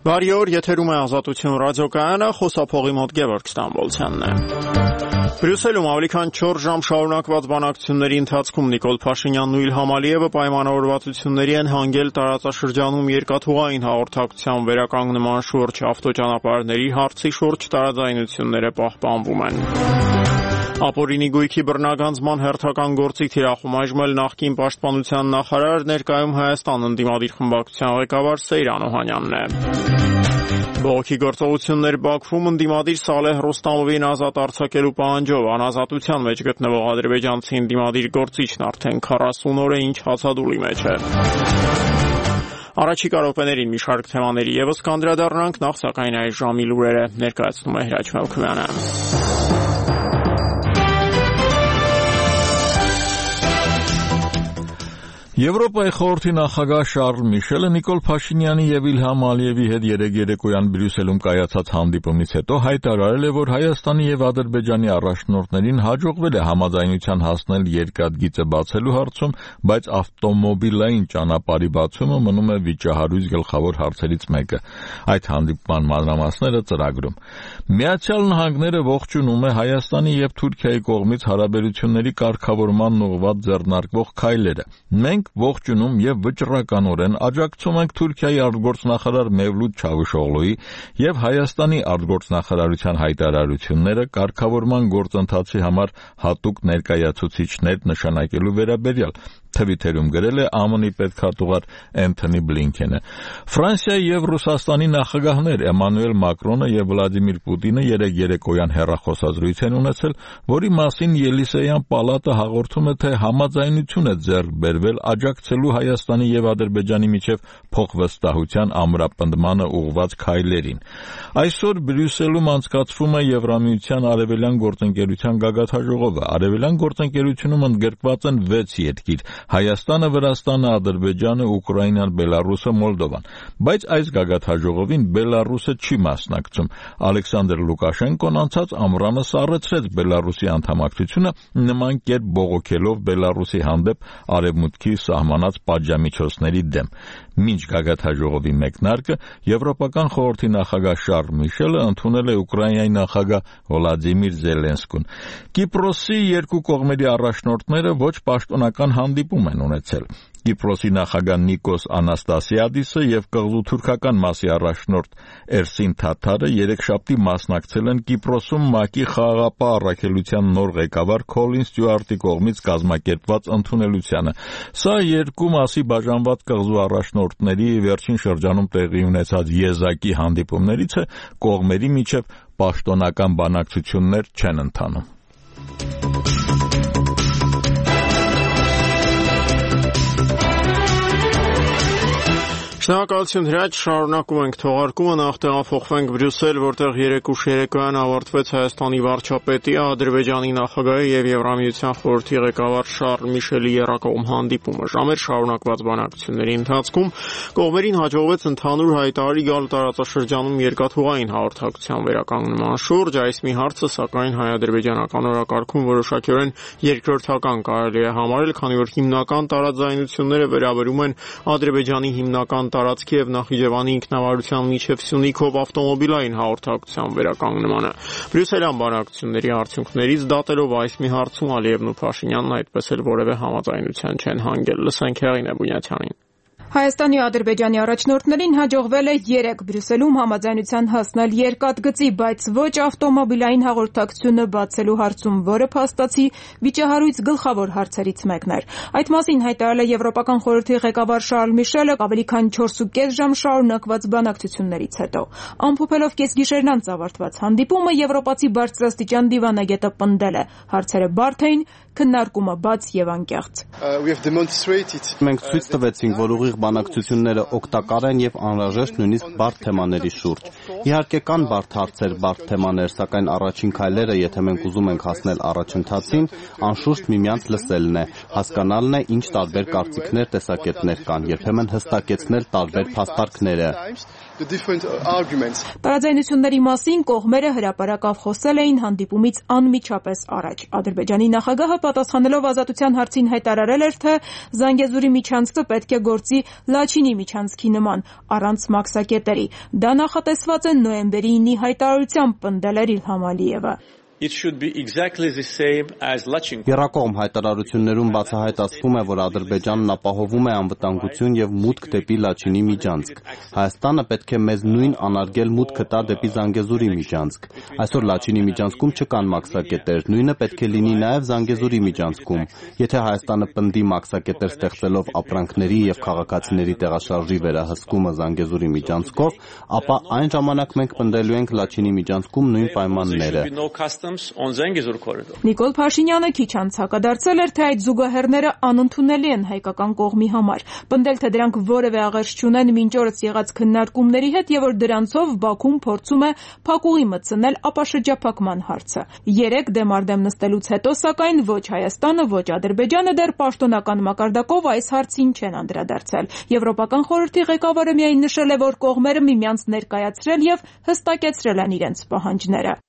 Բարի օր, եթերում է Ազատություն ռադիոկայանը, խոսափողի մոտ Գևորգ Ստամբոլցյանն է։ Բրյուսելում ավելի քան 4 ժամ շարունակված բանակցությունների ընթացքում Նիկոլ Փաշինյանն ու Իլհամ Ալիևը պայմանավորվածությունների են հանգել տարածաշրջանում երկաթուղային հաղորդակցության վերականգնման շուրջ, ավտոճանապարհների հարցի շուրջ տարաձայնությունները պահպանվում են։ Ապօրինի գույքի բռնագանձման հերթական գործի թիրախում այժմ էլ նախկին պաշտպանության նախարար, ներկայում Հայաստան ընդդիմադիր խմբակցության ղեկավար Սեյրան Օհանյանն է։ Բողոքի գործողություններ Բաքվում ընդդիմադիր Սալեհ Ռոստամովին азատ արձակելու պահանջով անազատության մեջ գտնվող ադրբեջանցի ընդդիմադիր գործիչն արդեն 40 օր է ինչ հացադուլի մեջ է։ Առաջիկա րոպեներին մի շարք թեմաների ևս կանդրադառնանք, նախ սակայն այս ժամի լուրերը ներկայացնում է Հրաչ Մելքոյանը։ Եվրոպայի խորհրդի նախագահ Շարլ Միշելը Նիկոլ Փաշինյանի եւ Իլհամ Ալիևի հետ երեկոյան Բրյուսելում կայացած հանդիպումից հետո հայտարարել է, որ Հայաստանի եւ Ադրբեջանի առաջնորդներին հաջողվել է համաձայնության հասնել երկաթգիծը բացելու հարցում, բայց ավտոմոբիլային ճանապարհի բացումը մնում է վիճահարույց գլխավոր հարցերից մեկը։ Այդ հանդիպման մանրամասները ծրագրում։ Միացյալ Նահանգները ողջունում է Հայաստանի եւ Թուրքիայի կողմից հարաբերությունների կարգավորման ուղղված ձեռնարկվող քայլերը։ Մենք ողջունում եւ վճռականորեն աջակցում ենք Թուրքիայի արտգործնախարար Մևլութ Չավուշօղլուի եւ Հայաստանի արտգործնախարարության հայտարարությունները կարգավորման գործընթացի համար հատուկ ներկայացուցիչներ նշանակելու վերաբերյալ, թվիթերում գրել է ԱՄՆ-ի պետքարտուղար Էնթոնի Բլինքենը։ Ֆրանսիայի եւ Ռուսաստանի նախագահներ Էմանուել Մակրոնը եւ Վլադիմիր Պուտինը երեկոյան հեռախոսազրույց են ունեցել, որի մասին Ելիսեյան պալատը հաղորդում է, թե համաձայնություն է ձեռք բերվել աջակցելու Հայաստանի եւ Ադրբեջանի միջև փոխվստահության ամրապնդմանը ուղղված քայլերին։ Այսօր Բրյուսելում անցկացվում է Եվրամիության Արևելյան գործընկերության գագաթնաժողովը։ Արևելյան գործընկերությունում ընդգրկված են 6 երկիր՝ Հայաստանը, Վրաստանը, Ադրբեջանը, Ուկրաինան, Բելարուսը, Մոլդովան, բայց այս գագաթնաժողովին Բելարուսը չի մասնակցում։ Ալեքսանդր Լուկաշենկոն անցած ամռանը սառեցրեց Բելարուսի անդամակցությունը, նման կերպ բողոքելով Բելարուսի հանդեպ արևմուտքի սահմանած պատժամիջոցների դեմ։ Մինչ գագաթնաժողովի մեկնարկը Եվրոպական խորհրդի նախագահ Շարլ Միշելը ընդունել է Ուկրաինայի նախագահ Վոլադիմիր Զելենսկուն։ Կիպրոսի երկու կողմերի առաջնորդները ոչ պաշտոնական հանդիպում են ունեցել։ Կիպրոսի նախագահ Նիկոս Անաստասիադիսը եւ կղզու թուրքական մասի առաջնորդ Էրսին Թաթարը երեքշաբթի մասնակցել են Կիպրոսում ՄԱԿ-ի խաղաղապահ առաքելության նոր ղեկավար Քոլին Ստյուարտի կողմից կազմակերպված ընդունելությանը։ Սա երկու մասի բաժանված կղզու առաջնորդների վերջին շրջանում տեղի ունեցած եզակի հանդիպումներից է, կողմերի միջև պաշտոնական բանակցություններ չեն ընթանում։ Շնորհակալություն Հրաչ, շարունակում ենք թողարկումը, նախ տեղափոխվենք Բրյուսել, որտեղ երեկոյան ավարտվեց Հայաստանի վարչապետի, Ադրբեջանի նախագահի եւ Եվրամիության խորհրդի ղեկավար Շարլ Միշելի եռակողմ հանդիպումը։ Ժամեր շարունակված բանակցությունների ընթացքում կողմերին հաջողվեց ընդհանուր հայտարարի գալ տարածաշրջանում երկաթուղային հաղորդակցության վերականգնման շուրջ։ Այս մի հարցը, սակայն, հայ-ադրբեջանական օրակարգում որոշակիորեն երկրորդական կարելի է համարել, քանի որ հիմնական տարաձայնությունները վերաբերում են Ադրբեջանի հիմնական տարածքի եւ Նախիջևանի ինքնավարության միջև Սյունիքով ավտոմոբիլային հաղորդակցության վերականգնմանը։ Բրյուսելյան բանակցությունների արդյունքներից դատելով այս մի հարցում Ալիևն ու Փաշինյանն այդպես էլ որևէ համաձայնության չեն հանգել։ Լսենք Հեղինե Բունյաթյանին։ Հայաստանի ու Ադրբեջանի առաջնորդներին հաջողվել է 3 Բրյուսելում համաձայնության հասնել երկաթգծի, բայց ոչ ավտոմոբիլային հաղորդակցությունը բացելու հարցում, որը փաստացի վիճահարույց գլխավոր հարցերից մեկն էր։ Այդ մասին հայտարարել է Եվրոպական խորհրդի ղեկավար Շարլ Միշելը ավելի քան 4.5 ժամ շարունակված բանակցություններից հետո։ Ամփոփելով կեսգիշերն անց ավարտված հանդիպումը, եվրոպացի բարձրաստիճան դիվանագետը պնդել է. հարցերը բարդ էին, քննարկումը բաց եւ անկեղծ։ Մենք ցույց տվեցինք, որ ուղիղ բանակցությունները օգտակար են եւ անհրաժեշտ նույնիսկ բարդ թեմաների շուրջ։ Իհարկե կան բարդ հարցեր, բարդ թեմաներ, սակայն առաջին քայլերը, եթե մենք ուզում ենք հասնել առաջընթացին, անշուշտ միմյանց լսելն է, հասկանալն է, ինչ տարբեր կարծիքներ, տեսակետներ կան, երբեմն հստակեցնել տարբեր փաստարկները։ Տարաձայնությունների մասին կողմերը հրապարակավ խոսել էին հանդիպումից անմիջապես առաջ։ Ադրբեջանի նախագահը պատասխանելով ազատության հարցին հայտարարել էր, թե Զանգեզուրի միջանցքը պետք է գործի Լաչինի միջանցքի նման, առանց մաքսակետերի։ Դա նախատեսված է նոյեմբերի 9-ի հայտարարությամբ, պնդել էր Իլհամ Ալիևը։ Եռակողմ հայտարարություններում բացահայտ ասվում է, որ Ադրբեջանն ապահովում է անվտանգություն եւ մուտք դեպի Լաչինի միջանցք։ Հայաստանը պետք է մեզ նույն անարգել մուտքը տա դեպի Զանգեզուրի միջանցք։ Այսօր Լաչինի միջանցքում չկան մաքսակետեր, նույնը պետք է լինի նաեւ Զանգեզուրի միջանցքում։ Եթե Հայաստանը պնդի մաքսակետեր ստեղծելով ապրանքների եւ քաղաքացիների տեղաշարժի վերահսկումը Զանգեզուրի միջանցքով, ապա այն ժամանակ մենք պնդելու ենք Լաչինի միջանցքում նույն պայմանները։ Նիկոլ Փաշինյանը քիչ անց հակադարձել էր, թե այդ զուգահեռները անընդունելի են հայկական կողմի համար, պնդել, թե դրանք որևէ աղերս չունեն մինչ օրս եղած քննարկումների հետ եւ որ դրանցով Բաքուն փորձում է փակուղի մտցնել ապաշրջափակման հարցը։ 3 դեմարդեմ նստելուց հետո, սակայն ոչ Հայաստանը, ոչ Ադրբեջանը դեռ պաշտոնական մակարդակով այս հարցին չեն անդրադարձել։ Եվրոպական խորհրդի ղեկավարը միայն նշել է, որ կողմերը միմյանց ներկայացրել եւ հստակեցրել են իրենց պահանջները։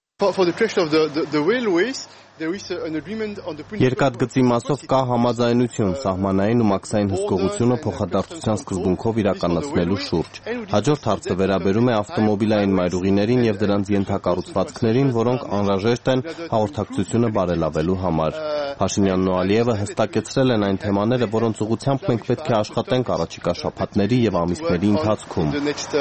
Երկաթգծի մասով կա համաձայնություն սահմանային ու մաքսային հսկողությունը փոխադարձության սկզբունքով իրականացնելու շուրջ։ Հաջորդ հարցը վերաբերում է ավտոմոբիլային մայրուղիներին եւ դրանց ենթակառուցվածքներին, որոնք անհրաժեշտ են հաղորդակցությունը բարելավելու համար։ Փաշինյանն ու Ալիևը հստակեցրել են այն թեմաները, որոնց ուղղությամբ մենք պետք է աշխատենք առաջիկա շաբաթների եւ ամիսների ընթացքում։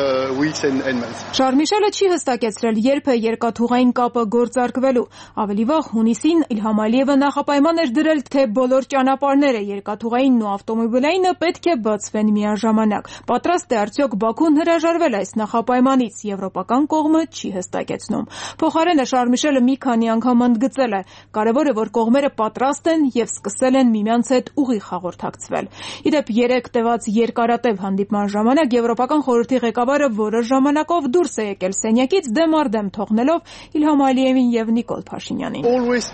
Շարլ Միշելը չի հստակեցրել, երբ է երկաթուղային կապը գործարկվելու։ Ավելի վաղ հունիսին Իլհամ Ալիևը նախապայման էր դրել, թե բոլոր ճանապարհները երկաթուղայինն ու ավտոմոբիլայինը պետք է բացվեն միաժամանակ։ Պատրաստ է արդյոք Բաքուն հրաժարվել այս նախապայմանից, եվրոպական կողմը չի հստակեցնում։ Փոխարենը Շարլ Միշելը մի քանի անգամ ընդգծել է. կարևոր է, որ կողմերը պատրաստ են եւ սկսել են միմյանց հետ ուղիղ հաղորդակցվել։ Իդեպ 3 տևած երկարատև հանդիպման ժամանակ Եվրոպական խորհրդի ղեկավարը որոշ ժամանակով դուրս է եկել սենյակից դեմարդեմ թողնելով Իլհամ Ալիևին եւ Նիկոլ Փաշինյանին։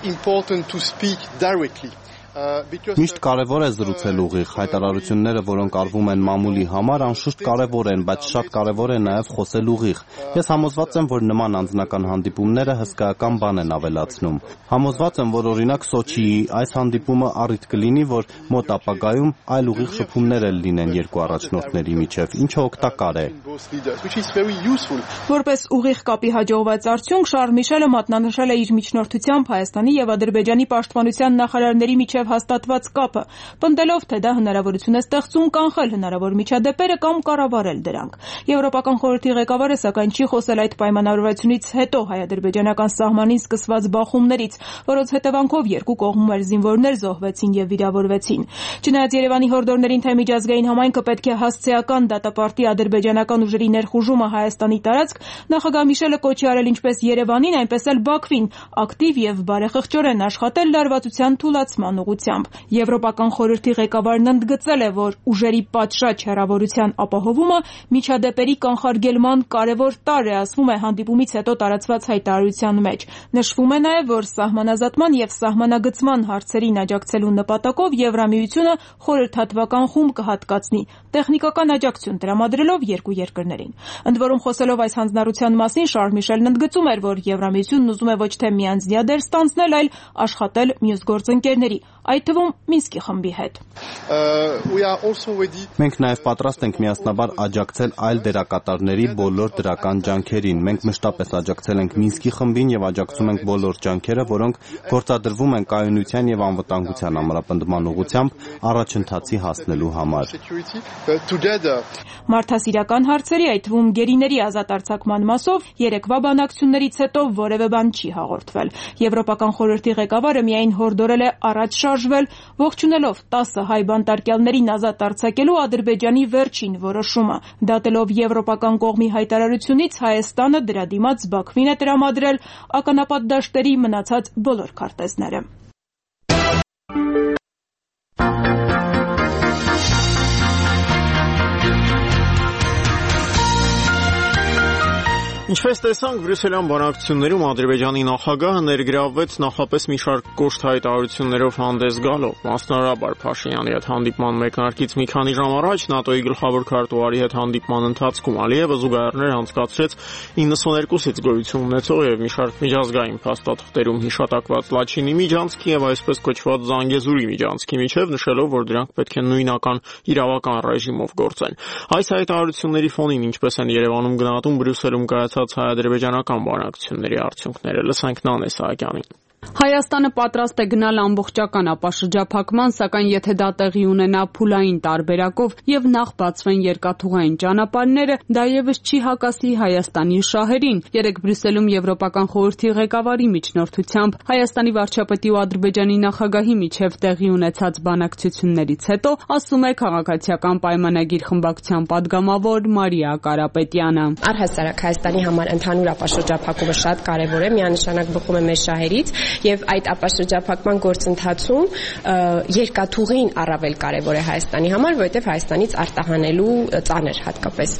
Միշտ կարևոր է զրուցել ուղիղ, հայտարարությունները, որոնք արվում են մամուլի համար, անշուշտ կարևոր են, բայց շատ կարևոր է նաև խոսել ուղիղ։ Ես համոզված եմ, որ նման անձնական հանդիպումները հսկայական բան են ավելացնում։ Համոզված եմ, որ օրինակ Սոչիի այս հանդիպումը առիթ կլինի, որ մոտ ապագայում այլ ուղիղ շփումներ էլ լինեն երկու առաջնորդների միջև, ինչը օգտակար է։ Որպես ուղիղ կապի հաջողված արդյունք, Շարլ Միշելը մատնանշել է իր միջնորդությամբ Հայաստանի եւ Ադրբեջանի պաշտպանության նախարարների միջև հաստատված կապը, պնդելով, թե դա հնարավորություն է ստեղծում կանխել հնարավոր միջադեպերը կամ կառավարել դրանք։ Եվրոպական խորհրդի ղեկավարը սակայն չի խոսել այդ պայմանավորվածությունից հետո հայ-ադրբեջանական սահմանին սկսված բախումներից, որոնց հետևանքով երկու կողմեր զինվորներ զոհվեցին եւ վիրավորվեցին։ Չնայած Երևանի հորդորներին, թե միջազգային համայնքը պետք է հասցեական դատապարտի ադրբեջանական ուժերի ներխուժումը Հայաստանի տարածք, նախագահ Միշելը կոչ է արել ինչպես Երևանին, այնպես էլ Բաքվին ակտիվ եւ բարեխղճորեն աշխատել լարվածության թուլացման ուղղությամբ։ Եվրոպական խորհրդի ղեկավարն ընդգծել է, որ ուժերի պատշաճ հեռավորության ապահովումը միջադեպերի կանխարգելման կարևոր տարր է, ասվում է հանդիպումից հետո տարածված հայտարարության մեջ։ Նշվում է նաև, որ սահմանազատման եւ սահմանագծման հարցերին աջակցելու նպատակով Եվրամիությունը խորհրդատվական խումբ կհատկացնի, տեխնիկական աջակցություն տրամադրելով երկու երկրներին։ Ընդ որում, խոսելով այս հանձնառության մասին, Շարլ Միշելն ընդգծում էր, որ Եվրամիությունն ուզում է ոչ թե միանձնյա դեր ստանձնել, այլ աշխատել մյուս գործընկերների, այդ թվում Մինսկի խմբի հետ։ Մենք նաև պատրաստ ենք միասնաբար աջակցել այլ դերակատարների բոլոր դրական ջանքերին։ Մենք մշտապես աջակցել ենք Մինսկի խմբին եւ աջակցում ենք բոլոր ջանքերը, որոնք գործադրվում են կայունության եւ անվտանգության ամրապնդման ուղղությամբ առաջընթացի հասնելու համար։ Մարդասիրական հարցերի, այդ թվում գերիների ազատ արձակման մասով երեկվա բանակցություններից հետո որևէ բան չի հաղորդվել։ Եվրոպական խորհրդի ղեկավարը միայն հորդորել է առաջ շարժվել, ողջունելով 10 հայ բանտարկյալներին ազատ արձակելու Ադրբեջանի վերջին որոշումը։ Դատելով եվրոպական կողմի հայտարարությունից, Հայաստանը դրա դիմաց Բաքվին է տրամադրել ականապատ դաշտերի մնացած բոլոր քարտեզները։ Ինչպես տեսանք, բրյուսելյան բանակցություններում Ադրբեջանի նախագահը ներգրավվեց նախապես մի շարք կոշտ հայտարարություններով հանդես գալով։ Մասնավորաբար Փաշինյանի հետ հանդիպման մեկնարկից մի քանի ժամ առաջ ՆԱՏՕ-ի գլխավոր քարտուղարի հետ հանդիպման ընթացքում Ալիևը զուգահեռներ անցկացրեց 92-ից գոյություն ունեցող եւ մի շարք միջազգային փաստաթղթերում հիշատակված Լաչինի միջանցքի եւ այսպես կոչված Զանգեզուրի միջանցքի միջև, նշելով, որ դրանք պետք է նույնական իրավական ռեժիմով գործեն։ Այս հայտարարությունների ֆոնին ինչպես են Երևանում գնահատում Բրյուսելում կայացած հայ-ադրբեջանական բանակցությունների արդյունքները, լսենք Նանե Սահակյանին։ Հայաստանը պատրաստ է գնալ ամբողջական ապաշրջափակման, սակայն եթե դա տեղի ունենա փուլային տարբերակով եւ նախ բացվեն երկաթուղային ճանապարհները, դա եւս չի հակասի Հայաստանի շահերին։ Երեկ Բրյուսելում Եվրոպական խորհրդի ղեկավարի միջնորդությամբ Հայաստանի վարչապետի ու Ադրբեջանի նախագահի միջև տեղի ունեցած բանակցություններից հետո, ասում է քաղաքացիական պայմանագիր խմբակցության падգամավոր Մարիա Կարապետյանը։ Առհասարակ Հայաստանի համար ընդհանուր ապաշրջափակումը շատ կարեւոր է, միանշանակ բխում է մեր շահերից եւ այդ ապաշրջափակման գործընթացում երկաթուղին առավել կարեւոր է Հայաստանի համար, որովհետեւ Հայաստանից արտահանելու ծանր հատկապես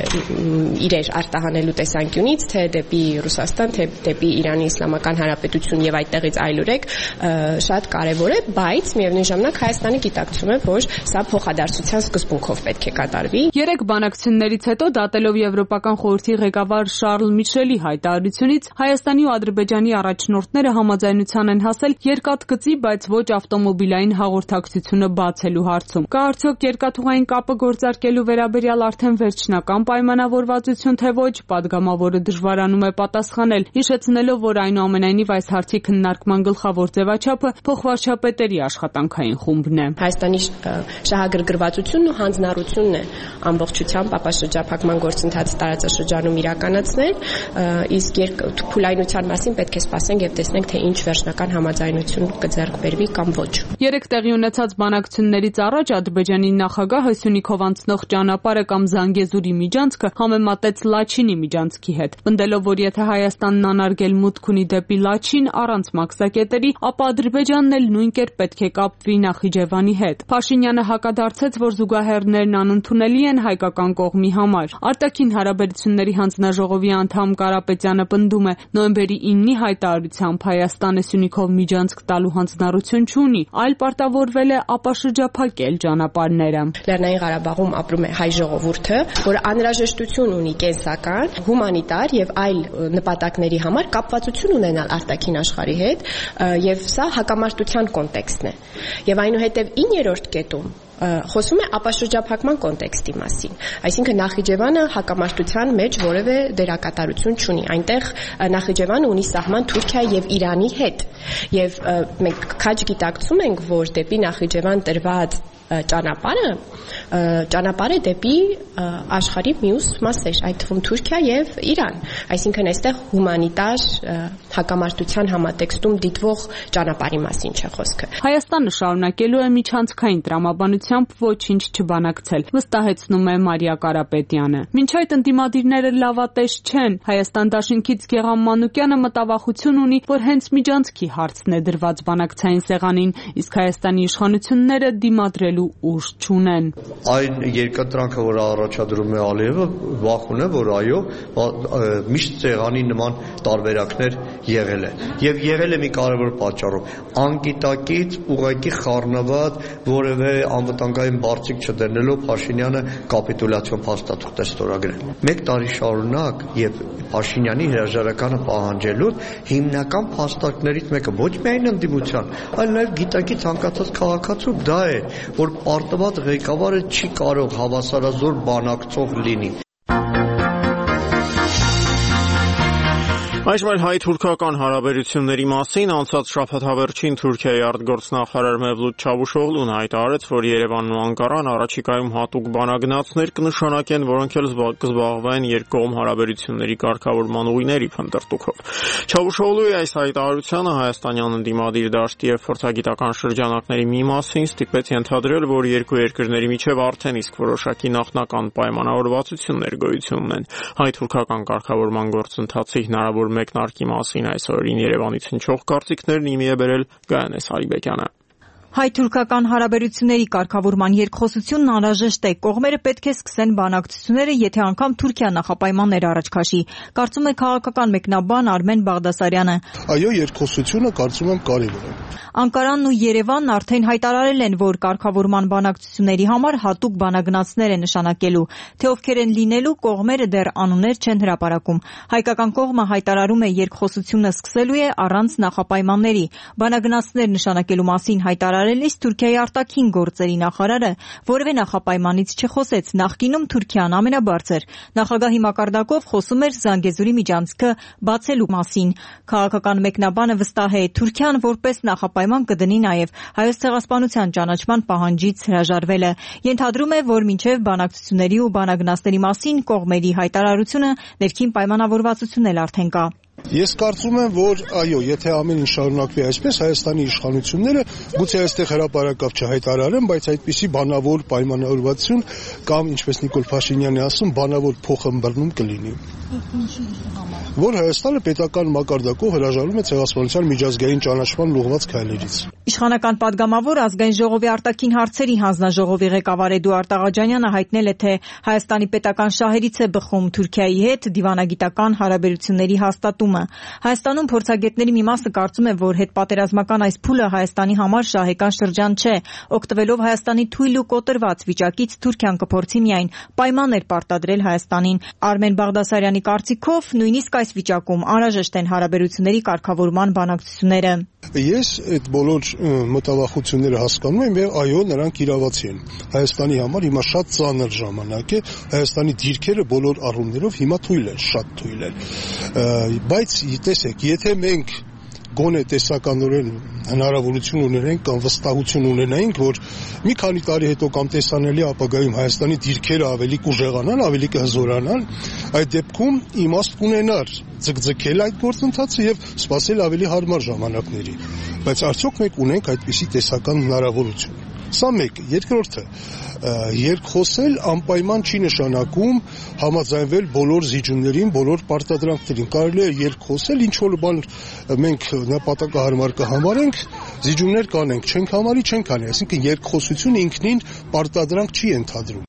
իրեր արտահանելու տեսանկյունից, թե դեպի Ռուսաստան, թե դեպի Իրանի Իսլամական Հանրապետություն եւ այդտեղից այլուրեք շատ կարեւոր է, բայց միևնույն ժամանակ Հայաստանը գիտակցում է, որ սա փոխադարձության սկզբունքով պետք է կատարվի։ Երեք բանակցություններից հետո դատելով Եվրոպական խորհրդի ղեկավար Շարլ Միշելի հայտարարությունից Հայաստանի ու Ադրբեջանի առաջնորդները համաձայնության են հասել երկաթգծի, բայց ոչ ավտոմոբիլային հաղորդակցությունը բացելու հարցում։ Կա արդյոք երկաթուղային կապը գործարկելու վերաբերյալ արդեն վերջնական պայմանավորվածություն, թե ոչ, падգամավորը դժվարանում է պատասխանել, հիշեցնելով, որ այնուամենայնիվ այս հարցի քննարկման գլխավոր ձևաչափը փոխվարչապետերի աշխատանքային խումբն է։ Հայաստանի շահագրգռվածությունն ու հանձնառությունն է ամբողջությամբ ապաշրջափակման գործընթացը տարածաշրջանում իրականացնել, իսկ փուլայնության մասին պետք է սպասենք եւ տեսնենք, թե ինչ վերջնական համաձայնություն կձեռք բերվի կամ ոչ։ Երեք տեղի ունեցած բանակցություններից առաջ Ադրբեջանի նախագահը Սյունիքով անցնող ճանապարհը կամ Զանգեզուրի միջանցքը համեմատեց Լաչինի միջանցքի հետ, պնդելով, որ եթե Հայաստանն անարգել մուտք ունի դեպի Լաչին առանց մաքսակետերի, ապա Ադրբեջանն էլ նույն կերպ պետք է կապվի Նախիջևանի հետ։ Փաշինյանը հակադարձեց, որ զուգահեռներն անընդունելի են հայկական կողմի համար։ Արտաքին հարաբերությունների հանձնաժողովի անդամ Կարապետյանը պնդում է, նոյեմբերի 9-ի հայտարարությամբ Հայաստանը Սյունիքով միջանցք տալու հանձնառություն չունի, այլ պարտավորվել է ապաշրջափակել ճանապարհները։ Լեռնային Ղարաբաղում ապրում է հայ ժողովուրդը, որը անհրաժեշտություն ունի կենսական, հումանիտար եւ այլ նպատակների համար կապվածություն ունենալ արտաքին աշխարհի հետ, եւ սա հակամարտության կոնտեքստն է։ Եվ այնուհետեւ 9-րդ կետում խոսում է ապաշրջափակման կոնտեքստի մասին։ Այսինքն Նախիջևանը հակամարտության մեջ որևէ դերակատարություն չունի։ Այնտեղ Նախիջևանը ունի սահման Թուրքիայի եւ Իրանի հետ։ Եվ մենք քաջ գիտակցում ենք, որ դեպի Նախիջևան տրված ճանապարհը դեպի աշխարհի մյուս մասեր, այդ թվում Թուրքիա եւ Իրան։ Այսինքն այստեղ հումանիտար հակամարտության համատեքստում դիտվող ճանապարհի մասին չէ խոսքը։ Հայաստանը շարունակելու է միջանցքային տրամաբանությամբ ոչինչ չբանակցել, վստահեցնում է Մարիա Կարապետյանը։ Մինչ այդ ընդդիմադիրները լավատես չեն։ Հայաստան դաշինքից Գեգամ Մանուկյանը մտավախություն ունի, որ հենց միջանցքի հարցն է դրված բանակցային սեղանին, իսկ Հայաստանի իշխանությունները դիմադրելու ուժ չունեն։ Այն երկատրանքը, որ առաջադրում է Ալիևը, վախուն է, որ այո, միշտ սեղանի նման տարբերակներ եղել է։ Եվ եղել է մի կարևոր պատճառով։ Անգիտակից ուղղակի խառնված որևէ անվտանգային բարձիկ չդնելով Փաշինյանը կապիտուլյացիոն փաստաթուղթ է ստորագրել։ 1 տարի շարունակ եւ Փաշինյանի հրաժարականը պահանջելուց հիմնական փաստարկներից մեկը ոչ միայն ընդդիմության, այլ նաեւ գիտակի ցանկացած քաղաքացու դա է, որ պարտված ղեկավարը չի կարող հավասարազոր բանակցող լինի։ Այժմ էլ հայ-թուրքական հարաբերությունների մասին անցած շաբաթավերջին Թուրքիայի արտգործնախարար Մևլութ Չավուշօղլուն հայտարարեց, որ Երևանն ու Անկարան առաջիկայում հատուկ բանագնացներ կնշանակեն, որոնք էլ կզբաղվեն երկկողմ հարաբերությունների կարգավորման ուղիների փնտրտուքով։ Չավուշօղլուի այս հայտարարությանը հայաստանյան ընդդիմադիր դաշտի եւ փորձագիտական շրջանակների մի մասին ստիպեց ենթադրել, որ երկու երկրների միջև արդեն իսկ որոշակի նախնական պայմանավորվածություններ գոյություն ունեն։ Հայ-թուրքական կարգավորման գործընթացի հնարավոր մեկնարկի մասին այս օրերին Երևանից հնչող կարծիքներն իմի է բերել Գայանե Սարիբեկյանը։ Հայ-թուրքական հարաբերությունների կարգավորման երկխոսությունն անհրաժեշտ է։ Կողմերը պետք է սկսեն բանակցությունները, եթե անգամ Թուրքիան նախապայմաններ առաջ քաշի, կարծում է քաղաքական մեկնաբան Արմեն Բաղդասարյանը։ Այո, երկխոսությունը կարծում եմ կարևոր է։ Անկարանն ու Երևանն արդեն հայտարարել են, որ կարգավորման բանակցությունների համար հատուկ բանագնացներ է նշանակելու, թե ովքեր են լինելու, կողմերը դեռ անուններ չեն հրապարակում։ Հայկական կողմը հայտարարում է երկխոսությունը սկսելու է առանց նախապայմանների։ Բանագնացներ նշանակելու մասին հայտարարելիս Թուրքիայի արտաքին գործերի նախարարը որևէ նախապայմանից չխոսեց։ Նախկինում Թուրքիան ամենաբարձր նախագահի մակարդակով խոսում էր Զանգեզուրի միջանցքը բացելու մասին։ Քաղաքական մեկնաբանը վստահ է, Թուրքիան որպես նախապայման կդնի նաև Հայոց ցեղասպանության ճանաչման պահանջից հրաժարվելը։ Ենթադրում է, որ մինչև բանակցությունների ու բանագնացների մասին կողմերի հայտարարությունը ներքին պայմանավորվածություն էլ արդեն կա։ Ես կարծում եմ, որ այո, եթե ամեն ինչ շարունակվի այսպես, Հայաստանի իշխանությունները գուցե այստեղ հրապարակավ չհայտարարեն, բայց այդպիսի բանավոր պայմանավորվածություն կամ, ինչպես Նիկոլ Փաշինյանը ասում, բանավոր փոխըմբռնում կլինի։ Որ Հայաստանը պետական մակարդակով հրաժարվում է ցեղասպանության միջազգային ճանաչման ուղղված քայլերից։ Իշխանական падգամավոր ազգային ժողովի արտաքին հարցերի հանձնաժողովի ղեկավար Էդուարդ Աղաջանյանը հայտնել է, թե Հայաստանի պետական շահերից է բխում Թուրքիայի հետ դիվանագիտական հարաբերությունների հաստատումը։ Հայաստանում փորձագետների մի մասը կարծում է, որ հետպատերազմական այս փուլը Հայաստանի համար շահեկան շրջան չէ։ Օգտվելով Հայաստանի թույլ ու կոտրված վիճակից Թուրքիան կփորձի միայն պայմաններ պարտադրել Հայաստանին։ Արմեն Բաղդասարյանի կարծիքով նույնիսկ այս վիճակում անհրաժեշտ են հարաբերությունների կարգավորման բանակցությունները։ Ես այդ բոլոր մտավախությունները հասկանում եմ եւ այո, նրանք իրավացի են։ Հայաստանի համար հիմա շատ ծանր ժամանակ է, Հայաստանի դիրքերը բոլոր առումներով հիմա թույլ են, շատ թույլ են։ Բայց տեսեք, եթե մենք գոնե տեսականորեն հնարավորություն ունենենք կամ վստահություն ունենայինք, որ մի քանի տարի հետո կամ տեսանելի ապագայում Հայաստանի դիրքերը ավելի կուժեղանան, ավելի կհզորանան, այդ դեպքում իմաստ կունենար ձգձգել այդ գործընթացը եւ սպասել ավելի հարմար ժամանակների։ Բայց արդյոք մենք ունենք այդպիսի տեսական հնարավորություն։ Սա մեկ, երկրորդը, երկխոսել անպայման չի նշանակում համաձայնվել բոլոր զիջումներին, բոլոր պարտադրանքներին։ Կարելի է երկխոսել, ինչ որ բան մենք նպատակահարմար կհամարենք, զիջումներ կանենք, չենք համարի, չենք անի, այսինքն երկխոսությունը ինքնին պարտադրանք չի ենթադրում։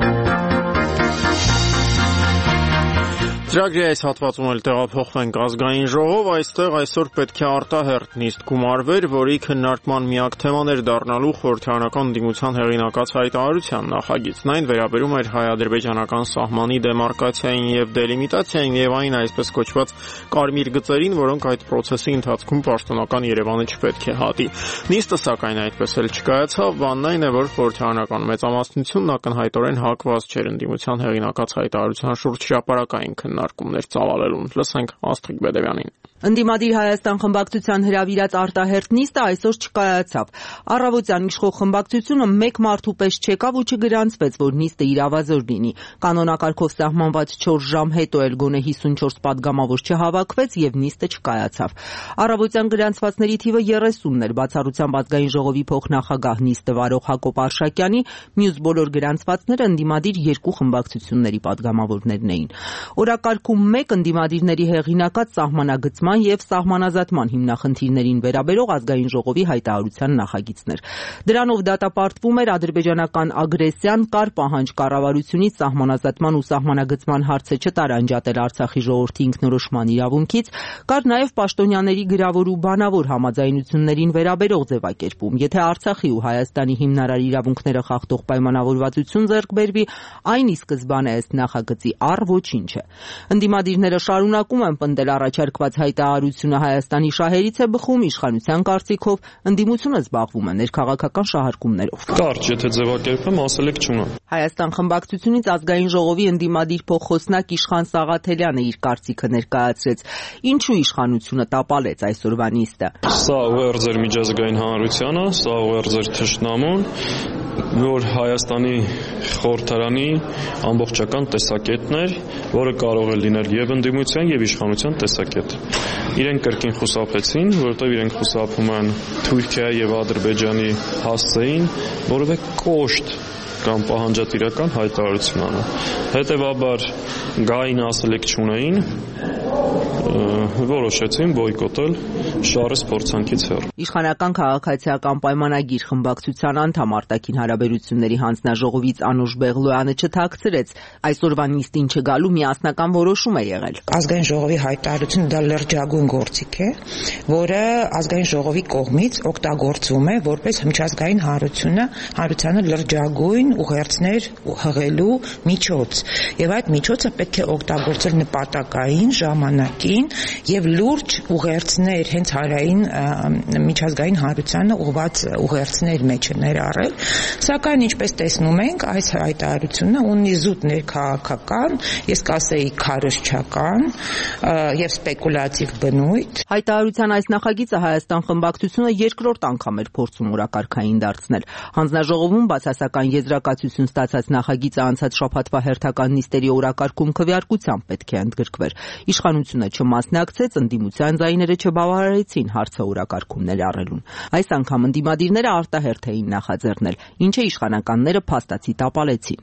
Ծրագրի այս հատվածում էլ տեղափոխվենք ազգային ժողով, այստեղ այսօր պետք է արտահերթ նիստ գումարվեր, որի քննարկման միակ թեման էր դառնալու խորհրդարանական դիմության հեղինակած հայտարարության նախագիծն։ Այն վերաբերում էր հայ-ադրբեջանական սահմանի դեմարկացիային եւ դելիմիտացիային եւ այն այսպես կոչված կարմիր գծերին, որոնք այդ process-ի ընթացքում պաշտոնական Երևանը չպետք է հատի։ Նիստը սակայն այդպես էլ չկայացավ, բանն այն է, որ խորհրդարանական մեծամասնությունն ակնհայտորեն հակված չէր ընդդիմության հեղինակած հայտարարության շուրջ հրապարակային քննարկումներ ծավալելուն։ Լսենք Աստղիկ Բեդևյանին։ Ընդդիմադիր Հայաստան խմբակցության հրավիրած արտահերթ նիստը այսօր չկայացավ։ Առավոտյան իշխող խմբակցությունը մեկ մարդու պես չեկավ ու չգրանցվեց, որ նիստը իրավազոր լինի։ Կանոնակարգով սահմանված 4 ժամ հետո էլ գոնե 54 падգամավոր չհավաքվեց եւ նիստը չկայացավ։ Առավոտյան գրանցվածների թիվը 30-ն էր, բացառությամբ ազգային ժողովի փոխնախագահ նիստը վարող Հակոբ Արշակյանի, մյուս բոլոր գրանցվածները ընդդիմադիր երկու խմբակցությունների падգամավորներն էին։ Օրակարգում 1 ընդդիմադիրների հեղինակած սահմանագծման եւ սահմանազատման հիմնախնդիրներին վերաբերող ազգային ժողովի հայտարարության նախագիծներ։ Դրանով դատապարտվում էր ադրբեջանական ագրեսիան, կար պահանջ կառավարությունից սահմանազատման ու սահմանագծման հարցը չտարանջատել Արցախի ժողովրդի ինքնորոշման իրավունքից, կար նաեւ պաշտոնյաների գրավոր ու բանավոր համաձայնություններին վերաբերող ձևակերպում։ Եթե Արցախի ու Հայաստանի հիմնարար իրավունքները խախտող պայմանավորվածություն ձեռք բերվի, այն ի սկզբանե ըստ նախագծի առ ոչինչ է։ Ընդդիմադիրները շարունակում են պնդել առաջարկված հայտարարությունը Հայաստանի շահերից է բխում, իշխանության կարծիքով ընդդիմությունը զբաղվում է ներքաղաքական շահարկումներով։ Կարճ, եթե ձևակերպեմ, ասելիք չունեմ։ Հայաստան խմբակցությունից ազգային ժողովի ընդդիմադիր փոխխոսնակ Իշխան Սաղաթելյանը իր կարծիքը ներկայացրեց։ Ինչու իշխանությունը տապալեց այսօրվա նիստը։ Սա ուղղեր ձեր միջազգային հանրությանը, սա ուղղեր ձեր թշնամուն, որ Հայաստանի խորհրդարանի ամբողջական տեսակետն էր, որը կարող է լինել եւ ընդդիմության եւ իշխանության տեսակետ։ Իրենք կրկին խուսափեցին, որովհետեւ իրենք խուսափում են Թուրքիայի եւ Ադրբեջանի հասցեին, որովե կոշտ կամ պահանջատիրական հայտարարություն անը։ Հետևաբար գային ասելիք չունեին, որոշեցին բոյկոտել շարս փորձանքից հեռու։ Իշխանական քաղաքացիական պայմանագիր խմբակցության անդամ արտաքին հարաբերությունների հանձնաժողովից Անուշ Բեղլոյանը չթաքցրեց այսօրվա նիստին չգալու միասնական որոշում է եղել։ Ազգային ժողովի հայտարարությունը դա լրջագույն գործիք է, որը ազգային ժողովի կողմից օգտագործվում է որպես միջազգային հանրությանը լրջագույն ուղերձներ հղելու միջոց, եւ այդ միջոցը պետք է օգտագործել նպատակային, ժամանակին եւ լուրջ ուղերձներ հենց հանրային միջազգային հանրությանը ուղղված ուղերձներ մեջ ներառել, սակայն ինչպես տեսնում ենք, այս հայտարարությունը ունի զուտ ներքաղաքական, ես կասեի քարոզչական եւ սպեկուլատիվ բնույթ։ Հայտարարության այս նախագիծը Հայաստան խմբակցությունը երկրորդ անգամ էր փորձում օրակարգային դարձնել։ Հանձնաժողովում բացասական եզրակացություն ստացած նախագիծը անցած շաբաթվա հերթական նիստերի օրակարգում քվեարկությամբ պետք է ընդգրկվեր։ Իշխանությունը չմասնակցեց, ընդդիմության ձայները չբավարարեցին հարցը օրակարգում ներառելուն։ Այս անգամ ընդդիմադիրները արտահերթ էին նախաձեռնել, ինչը իշխանականները փաստացի տապալեցին։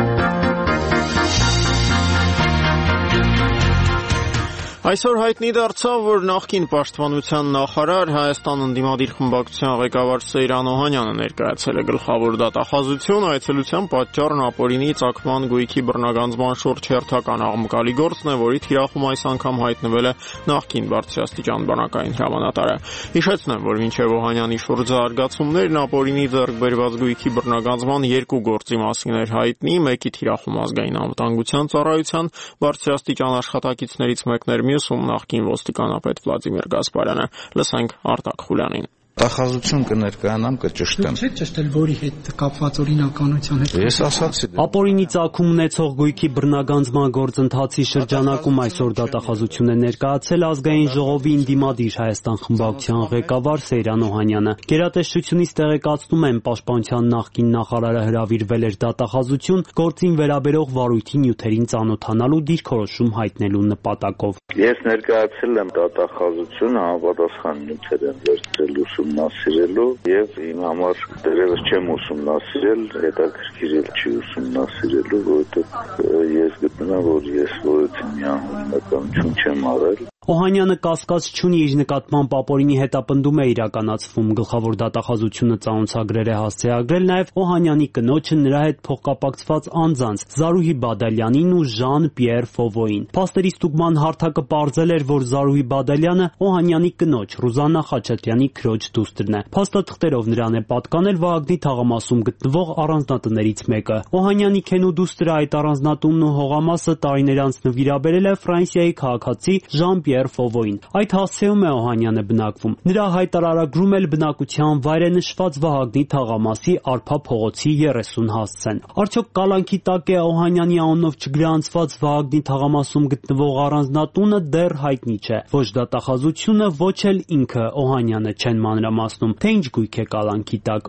Այսօր հայտնի դարձավ, որ նախկին պաշտպանության նախարար Հայաստան ընդդիմադիր խմբակցության ղեկավար Սեյրան Օհանյանը ներկայացել է գլխավոր դատախազություն, այցելության պատճառն ապօրինի ծագման գույքի բռնագանձման շուրջ հերթական աղմկալի գործն է, որի թիրախում այս անգամ հայտնվել է նախկին բարձրաստիճան բանակային հրամանատարը։ Հիշեցնեմ, որ մինչև Օհանյանի շուրջ զարգացումներն ապօրինի ձեռք բերված գույքի բռնագանձման երկու գործի մասին էր հայտնի, մեկի թիրախում ազգային անվտանգության ծառայության բարձրաստիճան աշխատակիցներից մեկն էր, մյուսում նախկին ոստիկանապետ Վլադիմիր Գասպարյանը։ Լսենք Արտակ Խուլյանին։ Տախազություն կներկայանամ, կճշտեմ։ Չէ՞ ճշտել որի հետ կապված օրինականության հետ։ Ես ասացի։ Ապօրինի ծագում ունեցող գույքի բռնագանձման գործընթացի շրջանակում այսօր դատախազություն է ներկայացել ազգային ժողովի ընդդիմադիր Հայաստան խմբակցության ղեկավար Սեյրան Օհանյանը։ Գերատեսչությունից տեղեկացնում են, պաշտպանության նախկին նախարարը հրավիրվել էր դատախազություն գործին վերաբերող վարույթի նյութերին ծանոթանալու դիրքորոշում հայտնելու նպատակով։ Ես ներկայացել եմ դատախազությունը համապատասխան նյութեր եմ վերցրել ուսումնասիրելու եւ իմ համար դեռևս չեմ ուսումնասիրել, հետաքրքիր չի ուսումնասիրելու, որովհետեւ ես գտնում եմ, որ ես որևէ միանունական չեմ արել։ Օհանյանը կասկած չունի իր նկատմամբ ապօրինի հետապնդում է իրականացվում, գլխավոր դատախազությունը ծանոթագրեր է հասցեագրել նաև Օհանյանի կնոջը, նրա հետ փոխկապակցված անձանց Զարուհի Բադալյանին ու Ժան-Պիեր Ֆովոյին։ Փաստերի ստուգման հարթակը պարզել էր, որ Զարուհի Բադալյանը Օհանյանի կնոջ Ռուզաննա Խաչատրյանի քրոջ դուստրն է։ Փաստաթղթերով նրան է պատկանել Վահագնի թաղամասում գտնվող առանձնատներից մեկը։ Օհանյանի քենու դուստրը այդ առանձնատունն ու հողամասը տարիներ անց նվիրաբերել է Ֆրանսիայի քաղաքացի Ժան-Պիեր Ֆովոյին։ Այդ հասցեում է Օհանյանը բնակվում։ Նրա հայտարարագրում էլ բնակության վայր է նշված Վահագնի թաղամասի Արփա փողոցի 30 հասցեն։ Արդյոք կալանքի տակ է Օհանյանի անունով չգրանցված Վահագնի թաղամասում գտնվող առանձնատունը դեռ հայտնի չէ։ Ոչ դատախազությունը, ոչ էլ ինքը Օհանյանը չեն մանրամասնում, թե ինչ գույք է կալանքի տակ։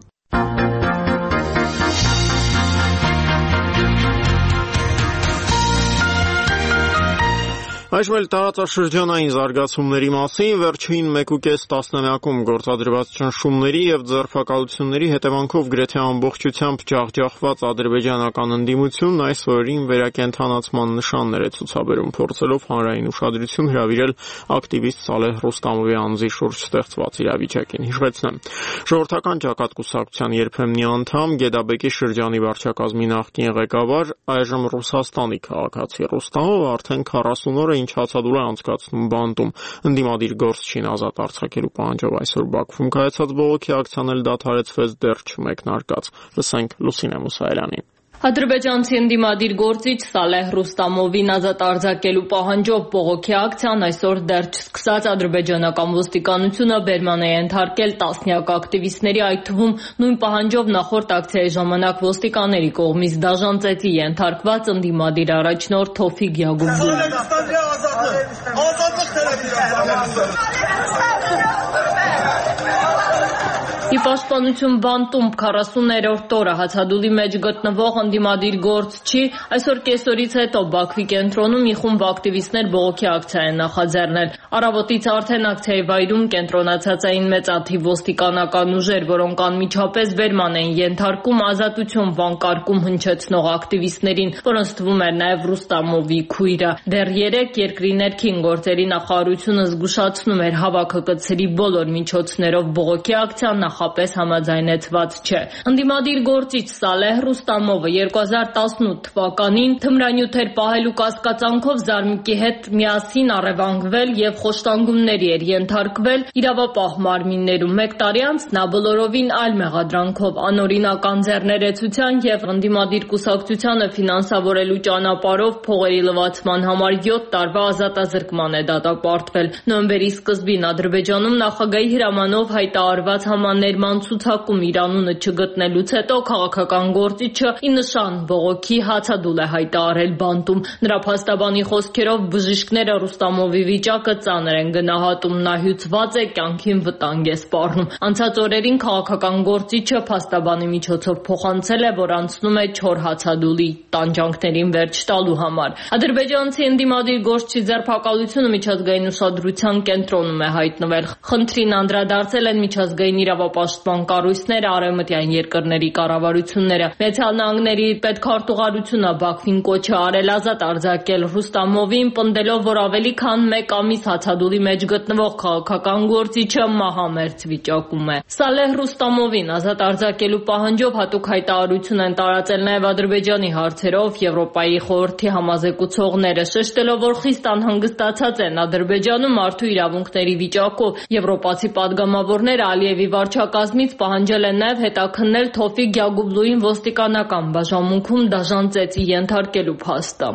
Այժմ էլ տարածաշրջանային զարգացումների մասին վերջին 1.5 տասնամյակում գործադրված ճնշումների եւ ձերբակալությունների հետևանքով գրեթե ամբողջությամբ ջախջախված ադրբեջանական ընդդիմությունն այս օրերին վերակենդանացման նշաններ է ցուցաբերում, փորձելով հանրային ուշադրություն հրավիրել ակտիվիստ Սալեհ Ռուստամովի անձի շուրջ ստեղծված իրավիճակին։ Հիշեցնեմ, ժողովրդական ճակատ կուսակցության երբեմնի անդամ, Գեդաբեկի շրջանի վարչակազմի նախկին ղեկավար, այժմ Ռուսաստանի քաղաքացի Ռուստամովը արդեն 40 օր ինչ հացադուլ է անցկացնում բանտում, ընդդիմադիր գործչին ազատ արձակելու պահանջով այսօր Բաքվում կայացած բողոքի ակցիան էլ դադարեցվեց դեռ չմեկնարկած։ Լսենք Լուսինե Մուսայելյանին։ Ադրբեջանցի ընդդիմադիր գործիչ Սալեհ Ռուստամովին ազատ արձակելու պահանջով բողոքի ակցիան այսօր դեռ չսկսած ադրբեջանական ոստիկանությունը բերման է ենթարկել տասնյակ ակտիվիստների, այդ թվում նույն պահանջով նախորդ ակցիայի ժամանակ ոստիկանների կողմից դաժան ծեծի ենթարկված ընդդիմադիր առաջնորդ Թոֆիկ Յագուբլին։ Ի պաշտպանություն բանտում 40-րդ օրը հացադուլի մեջ գտնվող ընդդիմադիր գործչի այսօր կեսօրից հետո Բաքվի կենտրոնում մի խումբ ակտիվիստներ բողոքի ակցիա են նախաձեռնել։ Առավոտից արդեն ակցիայի վայրում կենտրոնացած էին մեծաթիվ ոստիկանական ուժեր, որոնք անմիջապես բերման էին ենթարկում ազատություն վանկարկում հնչեցնող ակտիվիստներին, որոնց թվում էր նաև Ռուստամովի քույրը։ Դեռ 3 երկրի ներքին գործերի նախարարությունը զգուշացնում էր հավաքը կցրի բոլոր միջոցներով բողոքի ակցիան նախապես համաձայնեցված չէ։ Ընդդիմադիր գործիչ Սալեհ Ռուստամովը 2018 թվականին թմրանյութեր պահելու կասկածանքով Զարմիկի հետ միասին առևանգվել եւ խոշտանգումների էր ենթարկվել իրավապահ մարմիններում։ 1 տարի անց նա բոլորովին այլ մեղադրանքով անօրինական ձեռներեցության եւ ընդդիմադիր կուսակցությանը ֆինանսավորելու ճանապարհով փողերի լվացման համար 7 տարվա ազատազրկման է դատապարտվել։ Նոյեմբերի սկզբին Ադրբեջանում նախագահի հրամանով հայտարարված համաներման ցուցակում իր անունը չգտնելուց հետո քաղաքական գործիչը ի նշան բողոքի հացադուլ է հայտարարել բանտում։ Նրա փաստաբանի խոսքերով բժիշկները Ռուստամովի վիճակը ծանր են գնահատում, նա հյուծված է, կյանքին վտանգ է սպառնում։ Անցած օրերին քաղաքական գործիչը փաստաբանի միջոցով փոխանցել է, որ անցնում է չոր հացադուլի տանջանքներին վերջ տալու համար։ Ադրբեջանցի ընդդիմադիր գործչի ձերբակալությունը միջազգային ուշադրության կենտրոնում է հայտնվել։ Խնդրին անդրադարձել են միջազգային իրավապաշտպան կառույցները, արևմտյան երկրների կառավարությունները։ Միացյալ Նահանգների պետքարտուղարությունը Բաքվին կոչ է արել ազատ արձակել Ռուստամովին, պնդելով, որ ավելի քան 1 ամիս հացադուլի մեջ գտնվող քաղաքական գործիչը մահամերձ վիճակում է։ Սալեհ Ռուստամովին ազատ արձակելու պահանջով հատուկ հայտարարություն են տարածել նաև Ադրբեջանի հարցերով Եվրոպայի խորհրդի համազեկուցողները, շեշտելով, որ խիստ անհանգստացած են Ադրբեջանում մարդու իրավունքների վիճակով։ Եվրոպացի պատգամավորները Ալիևի վարչակազմից պահանջել են նաև հետաքննել Թովֆիկ Գյագուբլուին ոստիկանական բաժանմունքում դաժան ծեծի ենթարկելու փաստը։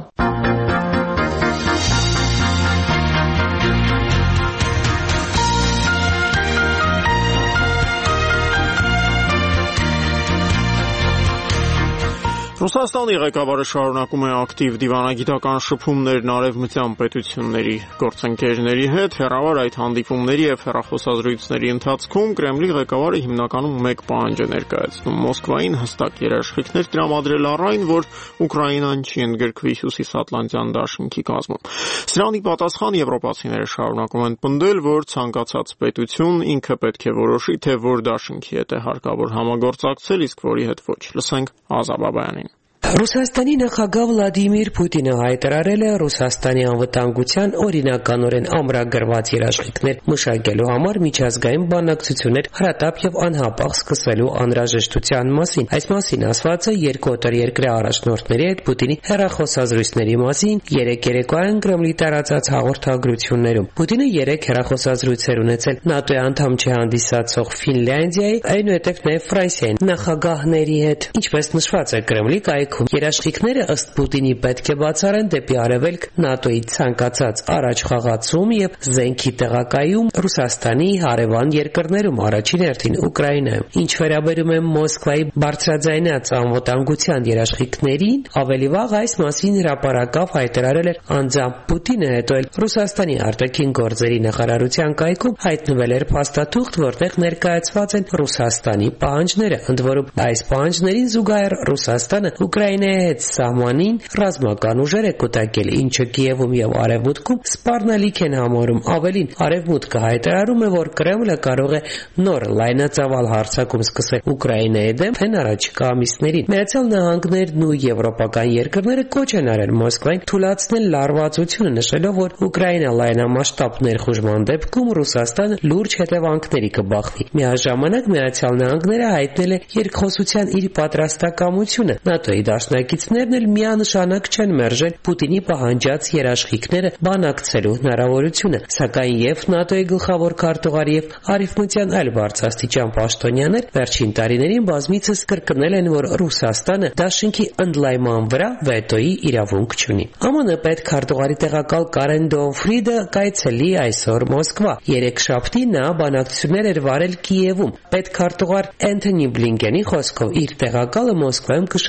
Ռուսաստանի ղեկավարը շարունակում է ակտիվ դիվանագիտական շփումներն արևմտյան պետությունների գործընկերների հետ։ Հեռավար այդ հանդիպումների եւ հեռախոսազրույցների ընթացքում Կրեմլի ղեկավարը հիմնականում 1 պահանջ է ներկայացնում Մոսկվային հստակ երաշխիքներ տրամադրել առ այն, որ Ուկրաինան չի ընդգրկվի Հյուսիսատլանտյան դաշինքի կազմում։ Սրանի պատասխան եվրոպացիները շարունակում են պնդել, որ ցանկացած պետություն ինքը պետք է որոշի, թե որ դաշինքի հետ է հարկավոր համագործակցել, իսկ որի հետ ոչ։ Լսենք Ազա Բաբայանին։ Ռուսաստանի նախագահ Վլադիմիր Պուտինը հայտարարել է Ռուսաստանի անվտանգության օրինականորեն ամրագրված երաշխիքներ մշակելու համար միջազգային բանակցություններ հրատապ եւ անհապաղ սկսելու անհրաժեշտության մասին։ Այս մասին ասվածը երկուօտար երկրի առաջնորդների հետ Պուտինի հեռախոսազրույցների մասին երեկ երեկոյան Կրեմլի տարածած հաղորդագրություններում։ Պուտինը 3 հեռախոսազրույցեր ունեցել ՆԱՏՕ-ի անդամ չհանդիսացող Ֆինլանդիայի, այնուհետև նաեւ Ֆրանսիայի նախագահների հետ։ Ինչպես նշված է Կրեմլի կայքում, երաշխիքները ըստ Պուտինի պետք է բացառեն դեպի արևելք ՆԱՏՕ-ի ցանկացած առաջխաղացում եւ զենքի տեղակայում Ռուսաստանի հարևան երկրներում, առաջին հերթին Ուկրաինայում։ Ինչ վերաբերում է Մոսկվայի բարձրաձայնած անվտանգության երաշխիքներին, ավելի վաղ այս մասին հրապարակավ հայտարարել էր անձամբ Պուտինը, հետո էլ Ռուսաստանի արտաքին գործերի նախարարության կայքում հայտնվել էր փաստաթուղթ, որտեղ ներկայացված են Ռուսաստանի պահանջները, ընդ որում այս պահանջներին զուգահեռ Ռուսաստանը Ուկրաինայի հետ սահմանին ռազմական ուժեր է կուտակել, ինչը Կիևում եւ Արևմուտքում սպառնալիք են համարում։ Ավելին, Արևմուտքը հայտարարում է, որ Կրեմլը կարող է նոր լայնածավալ հարձակում սկսել Ուկրաինայի դեմ հեն առաջիկա ամիսներին։ Միացյալ Նահանգներն ու եվրոպական երկրները կոչ են արել Մոսկվային թույլատրել լարվածությունը, նշելով, որ Ուկրաինա լայնամասշտաբ ներխուժման դեպքում Ռուսաստանը լուրջ հետևանքների կբախվի։ Միաժամանակ Միացյալ Նահանգները հայտնել է երկխոսության իր պատրաստակամությունը։ ՆԱՏՕ-ի դաշնակիցներն էլ միանշանակ չեն մերժել Պուտինի պահանջած երաշխիքները բանակցելու հնարավորությունը, սակայն եւ ՆԱՏՕ-ի գլխավոր քարտուղար եւ արևմտյան այլ բարձրաստիճան պաշտոնյաներ վերջին տարիներին բազմիցս կրկնել են, որ Ռուսաստանը դաշինքի ընդլայնման վրա վետոյի իրավունք չունի։ ԱՄՆ պետքարտուղարի տեղակալ Կարեն Դոն-Ֆրիդը կայցելի այսօր Մոսկվա։ Երեքշաբթի նա բանակցություններ էր վարել Կիևում։ Պետքարտուղար Էնթոնի Բլինկենի խոսքով իր տեղակալը Մոսկվայում կշարունակի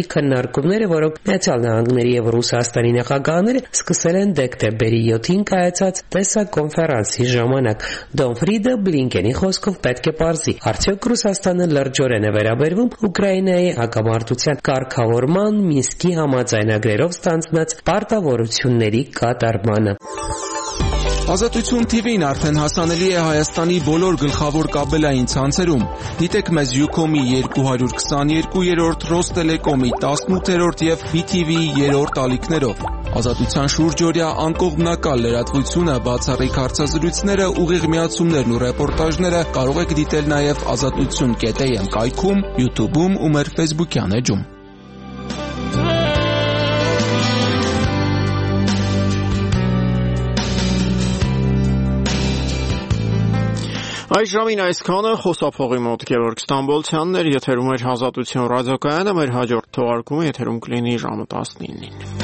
նպատակի քննարկումները, որոնք Միացյալ Նահանգների եւ Ռուսաստանի նախագահները սկսել են դեկտեմբերի 7-ին կայացած տեսակոնֆերանսի ժամանակ։ Դոնֆրիդը Բլինկենի խոսքով պետք է պարզի, արդյոք Ռուսաստանը լրջորեն է վերաբերվում Ուկրաինայի հակամարտության կարգավորման Մինսկի համաձայնագրերով ստանձնած պարտավորությունների կատարմանը։ Ազատություն TV-ն արդեն հասանելի է Հայաստանի բոլոր գլխավոր կաբելային ցանցերում։ Դիտեք մեզ Ucom-ի 222-րդ, Ռոստելեկոմի 18-րդ եւ BTV-ի 3-րդ ալիքներով։ Ազատության շուրջօրյա անկողմնակալ լրատվությունը, բացառիկ հարցազրույցները, ուղիղ միացումներն ու ռեպորտաժները կարող եք դիտել նաեւ azatutsun.am կայքում, YouTube-ում ու մեր Facebook-յան էջում։ Այս ժամին այսքանը, խոսափողի մոտ Գևորգ Ստամբոլցյանն էր, եթերում էր Ազատություն ռադիոկայանը, մեր հաջորդ թողարկումը եթերում կլինի ժամը 19-ին։